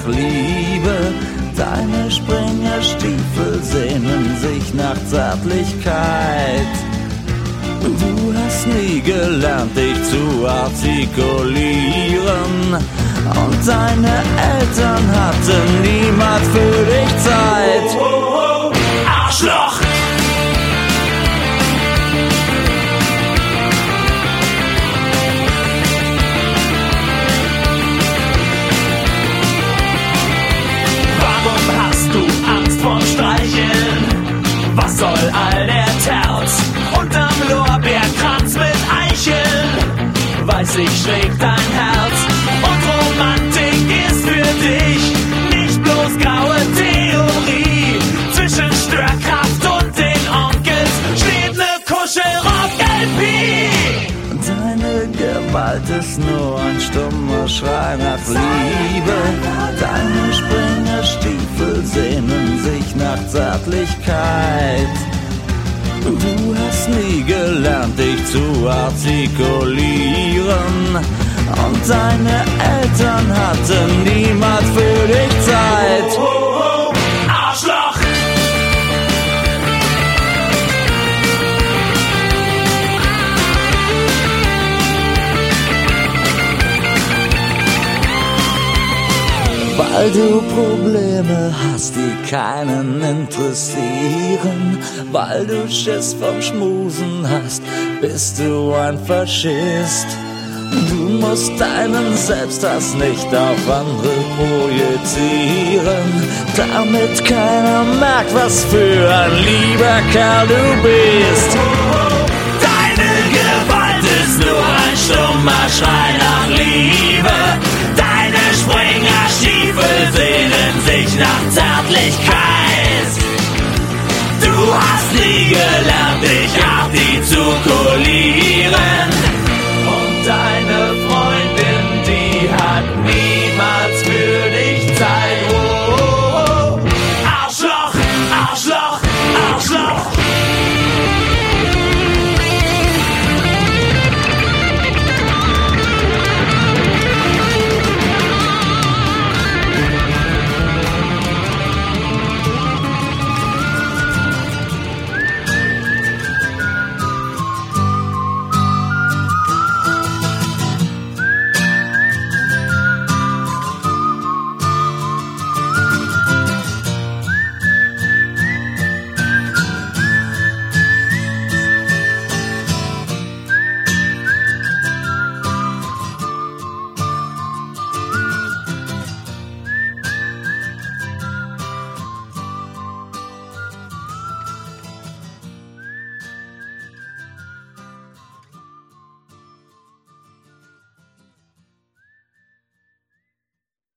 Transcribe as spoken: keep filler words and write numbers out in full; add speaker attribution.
Speaker 1: Liebe. Deine Springerstiefel sehnen sich nach Zärtlichkeit. Du hast nie gelernt, dich zu artikulieren. Und deine Eltern hatten niemals für dich Zeit.
Speaker 2: Oh, oh, oh. Arschloch! Warum hast du Angst vor Streicheln? Was soll all der Terz unterm Lorbeerkranz mit Eicheln? Weiß ich, schlägt dein Herz und Romantik ist für dich nicht bloß graue Theorie. Zwischen Störkraft und den Onkels steht ne Kuschelrock-L P.
Speaker 1: Deine Gewalt ist nur ein stummer Schrei nach Liebe. Deine Springerstiefel sehnen sich nach Zärtlichkeit. Du hast nie gelernt, dich zu artikulieren. Und deine Eltern hatten niemals für dich Zeit.
Speaker 2: Oh, oh, oh. Arschloch!
Speaker 1: Weil du Probleme hast, die keinen interessieren. Weil du Schiss vom Schmusen hast, bist du ein Faschist. Du musst deinen Selbsthass nicht auf andere projizieren, damit keiner merkt, was für ein lieber Kerl du bist.
Speaker 2: Deine Gewalt ist nur ein stummer Schrei nach Liebe. Deine Springerstiefel sehnen sich nach Zärtlichkeit. Du hast nie gelernt, dich artikulieren. Und dein